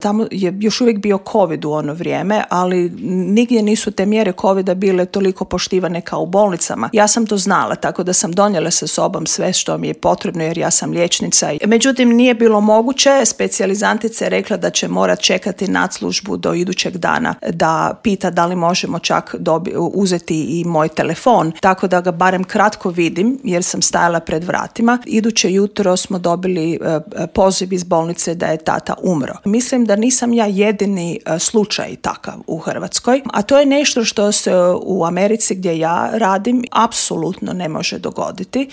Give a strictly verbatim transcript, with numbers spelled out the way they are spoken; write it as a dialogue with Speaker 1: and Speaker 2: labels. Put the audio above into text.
Speaker 1: Tamo je još uvijek bio COVID u ono vrijeme, ali nigdje nisu te mjere covida bile toliko poštivane kao u bolnicama. Ja sam to znala, tako da sam donijela sa sobom sve što mi je potrebno jer ja sam liječnica. Međutim, nije bilo moguće. Specijalizantica je rekla da će morat čekati nadslužbu do idućeg dana da pita da li možemo čak dobi, uzeti i moj telefon, tako da ga barem kratko vidim jer sam stajala pred vratima. Iduće jutro smo dobili uh, poziv iz bolnice da je tata umro. Mislim da nisam ja jedini uh, slučaj takav u Hrvatskoj, a to je nešto što se u Americi gdje ja radim apsolutno ne može dogoditi.